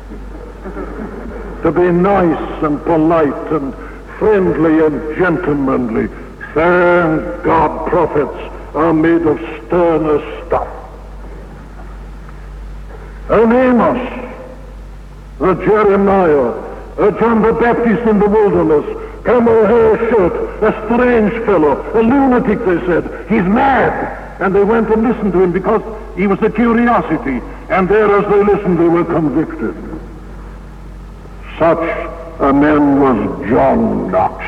Speaker 2: To be nice and polite and friendly and gentlemanly. Thank God prophets are made of sterner stuff. An Amos, a Jeremiah, a John the Baptist in the wilderness, camel hair shirt, a strange fellow, a lunatic, they said. He's mad. And they went and listened to him because he was a curiosity. And there as they listened, they were convicted. Such a man was John Knox.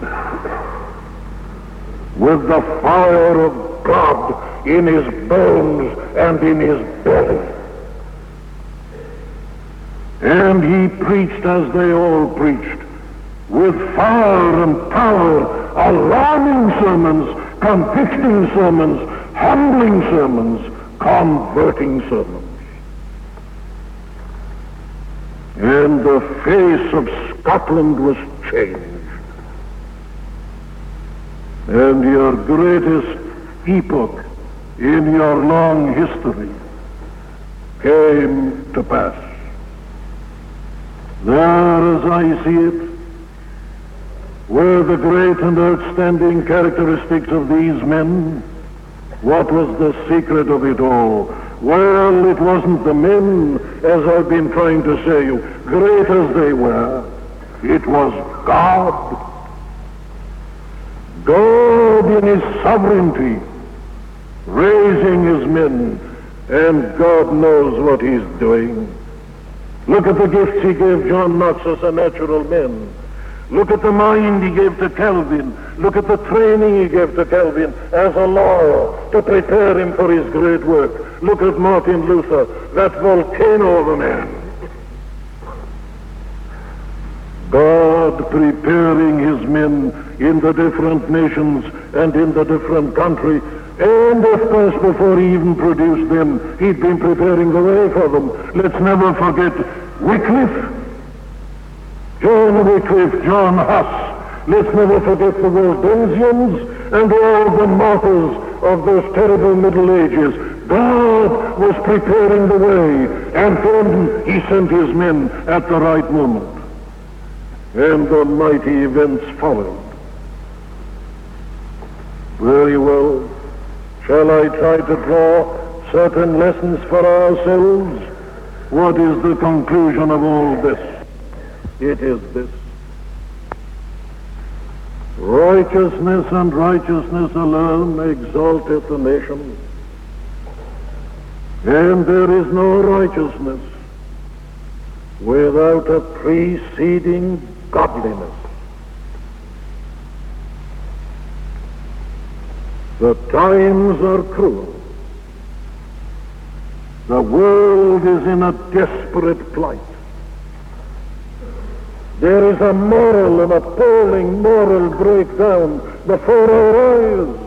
Speaker 2: With the fire of God in his bones and in his belly. And he preached as they all preached, with fire and power, alarming sermons, convicting sermons, humbling sermons, converting sermons. And the face of Scotland was changed. And your greatest epoch in your long history came to pass. There, as I see it, were the great and outstanding characteristics of these men. What was the secret of it all? Well, it wasn't the men, as I've been trying to say you, great as they were. It was God. God in his sovereignty, raising his men, and God knows what he's doing. Look at the gifts he gave John Knox as a natural man. Look at the mind he gave to Calvin. Look at the training he gave to Calvin as a lawyer to prepare him for his great work. Look at Martin Luther, that volcano of a man. God preparing his men in the different nations and in the different country. And of course, before he even produced them, he'd been preparing the way for them. Let's never forget Wycliffe, John Wycliffe, John Huss. Let's never forget the Waldensians and all the martyrs of those terrible Middle Ages. God was preparing the way, and then he sent his men at the right moment. And the mighty events followed. Very well. Shall I try to draw certain lessons for ourselves? What is the conclusion of all this? It is this. Righteousness and righteousness alone exalteth the nation. And there is no righteousness without a preceding godliness. The times are cruel. The world is in a desperate plight. There is a moral and appalling moral breakdown before our eyes.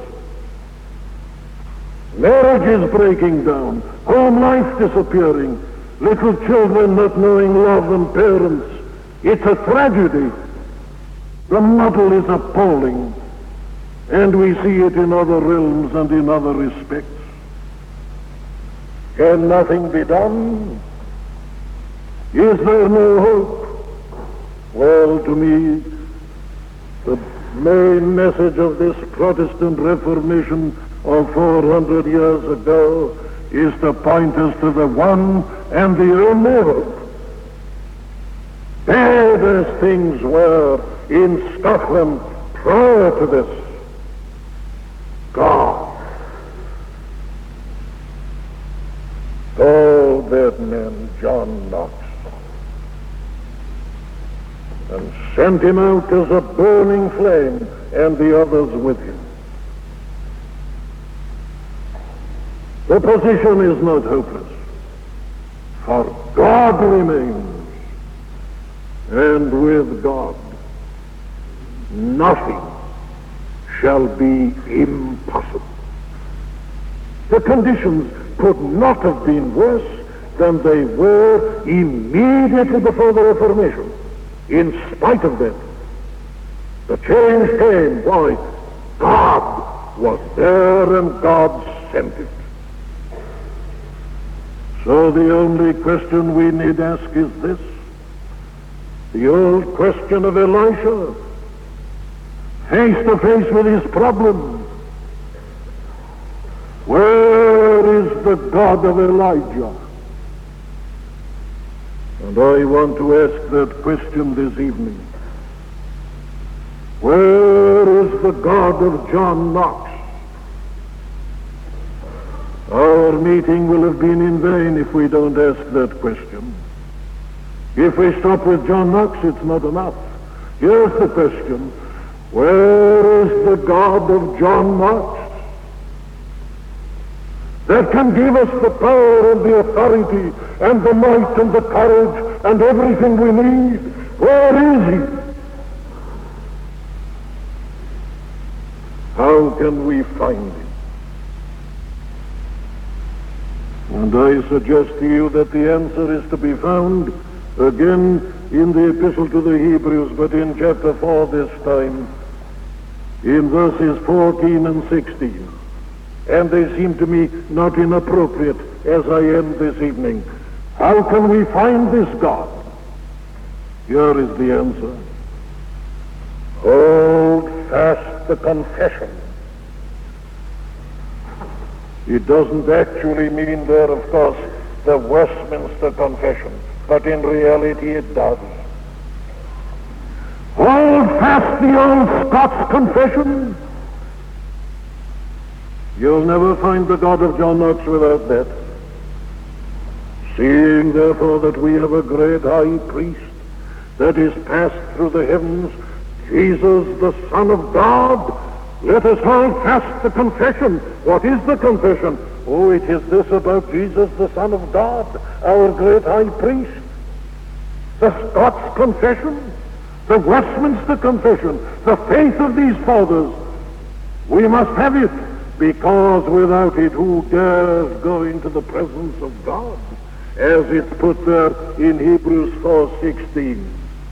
Speaker 2: Marriage is breaking down, home life disappearing, little children not knowing love and parents. It's a tragedy. The model is appalling, and we see it in other realms and in other respects. Can nothing be done? Is there no hope? Well, to me, the main message of this Protestant Reformation of four hundred years ago is to point us to the one and the only hope. Bad as things were in Scotland prior to this, God called that man John Knox and sent him out as a burning flame, and the others with him. The position is not hopeless, for God remains, and with God nothing shall be impossible. The conditions could not have been worse than they were immediately before the Reformation. In spite of that, the change came. Why? God was there and God sent it. So the only question we need ask is this. The old question of Elisha, face to face with his problem. Where is the God of Elijah? And I want to ask that question this evening. Where is the God of John Knox? Our meeting will have been in vain if we don't ask that question. If we stop with John Knox, it's not enough. Here's the question. Where is the God of John Knox? that can give us the power and the authority and the might and the courage and everything we need? Where is he? How can we find him? And I suggest to you that the answer is to be found again in the epistle to the Hebrews, but in chapter four this time, in verses fourteen and sixteen. And they seem to me not inappropriate as I end this evening. How can we find this God? Here is the answer. Hold fast the confession. It doesn't actually mean there, of course, the Westminster Confession, but in reality it does. Hold fast the old Scots Confession. You'll never find the God of John Knox without that. Seeing, therefore, that we have a great high priest that is passed through the heavens, Jesus, the Son of God, let us hold fast the confession. What is the confession? Oh, it is this about Jesus, the Son of God, our great high priest. The Scots Confession, the Westminster Confession, the faith of these fathers. We must have it, because without it, who dares go into the presence of God? As it's put there in Hebrews four sixteen.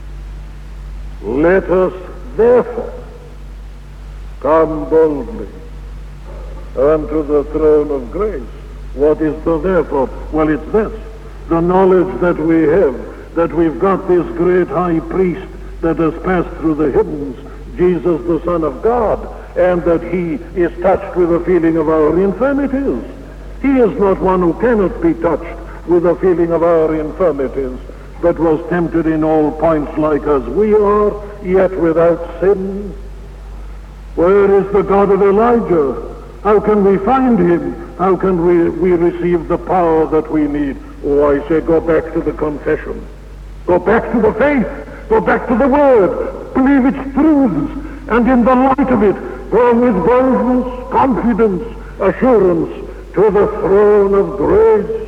Speaker 2: Let us therefore come boldly unto the throne of grace. What is the therefore? Well, it's this. The knowledge that we have, that we've got this great high priest that has passed through the heavens, Jesus the Son of God, and that he is touched with a feeling of our infirmities. He is not one who cannot be touched with a feeling of our infirmities, but was tempted in all points like as we are, yet without sin. Where is the God of Elijah? How can we find him? How can we, we receive the power that we need? Oh, I say, go back to the confession. Go back to the faith. Go back to the Word. Believe its truths. And in the light of it, go with boldness, confidence, assurance to the throne of grace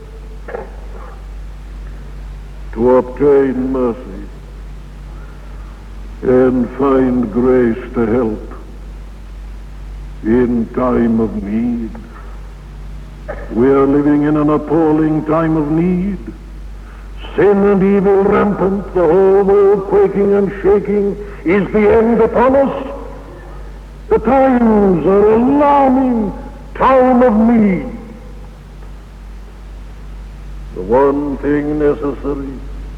Speaker 2: to obtain mercy and find grace to help in time of need. We are living in an appalling time of need. Sin and evil rampant, the whole world quaking and shaking. Is the end upon us? The times are alarming, time of need. The one thing necessary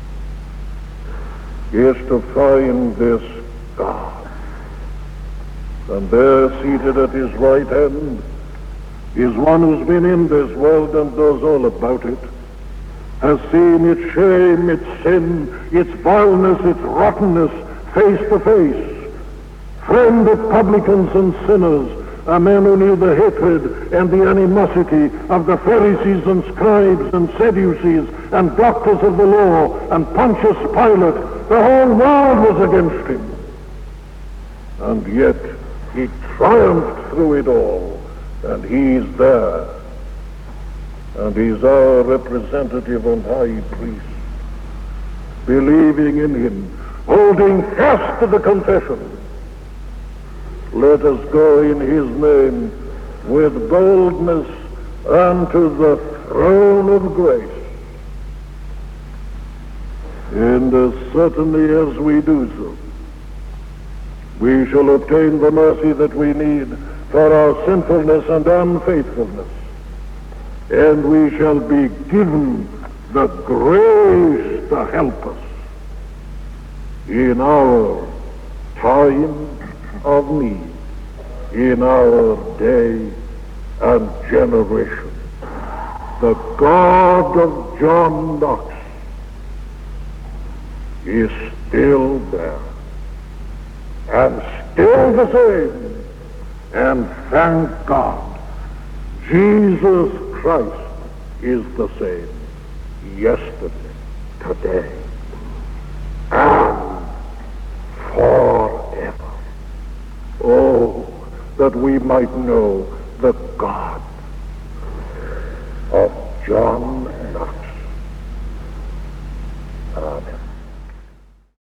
Speaker 2: is to find this God. And there, seated at his right hand, is one who's been in this world and knows all about it, has seen its shame, its sin, its vileness, its rottenness, face to face. Friend of publicans and sinners, a man who knew the hatred and the animosity of the Pharisees and scribes and Sadducees and doctors of the law and Pontius Pilate. The whole world was against him. And yet he triumphed through it all, and he's there. And he's our representative and high priest, believing in him, holding fast to the confession. Let us go in his name with boldness unto the throne of grace. And as certainly as we do so, we shall obtain the mercy that we need for our sinfulness and unfaithfulness. And we shall be given the grace to help us in our time of need, in our day and generation. The God of John Knox is still there, and still the same. And thank God, Jesus Christ is the same yesterday, today, and forever. Oh, that we might know the God
Speaker 3: John